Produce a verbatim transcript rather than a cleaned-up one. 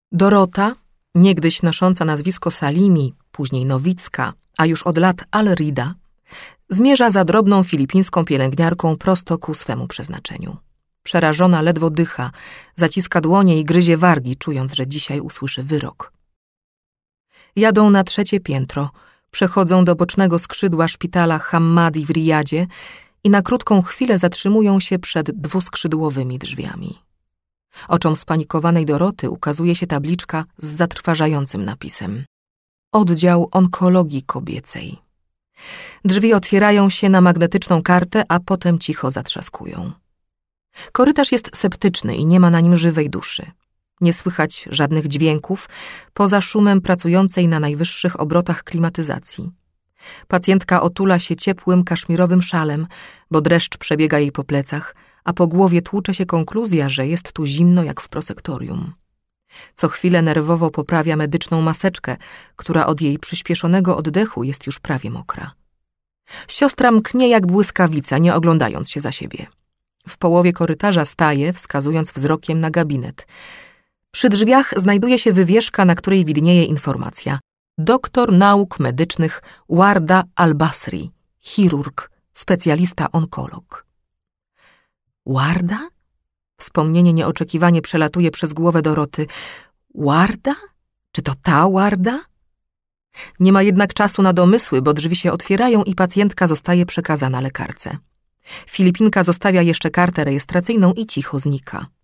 Dorota, niegdyś nosząca nazwisko Salimi, później Nowicka, a już od lat Al-Rida, zmierza za drobną filipińską pielęgniarką prosto ku swemu przeznaczeniu. Przerażona ledwo dycha, zaciska dłonie i gryzie wargi, czując, że dzisiaj usłyszy wyrok. Jadą na trzecie piętro, przechodzą do bocznego skrzydła szpitala Hammadi w Rijadzie i na krótką chwilę zatrzymują się przed dwuskrzydłowymi drzwiami. Oczom spanikowanej Doroty ukazuje się tabliczka z zatrważającym napisem: Oddział onkologii kobiecej. Drzwi otwierają się na magnetyczną kartę, a potem cicho zatrzaskują. Korytarz jest septyczny i nie ma na nim żywej duszy. Nie słychać żadnych dźwięków, poza szumem pracującej na najwyższych obrotach klimatyzacji. Pacjentka otula się ciepłym kaszmirowym szalem, bo dreszcz przebiega jej po plecach, a po głowie tłucze się konkluzja, że jest tu zimno jak w prosektorium. Co chwilę nerwowo poprawia medyczną maseczkę, która od jej przyspieszonego oddechu jest już prawie mokra. Siostra mknie jak błyskawica, nie oglądając się za siebie. W połowie korytarza staje, wskazując wzrokiem na gabinet. Przy drzwiach znajduje się wywieszka, na której widnieje informacja: doktor nauk medycznych Warda Al-Basri, chirurg, specjalista onkolog. Warda? Wspomnienie nieoczekiwanie przelatuje przez głowę Doroty. Warda? Czy to ta Warda? Nie ma jednak czasu na domysły, bo drzwi się otwierają i pacjentka zostaje przekazana lekarce. Filipinka zostawia jeszcze kartę rejestracyjną i cicho znika.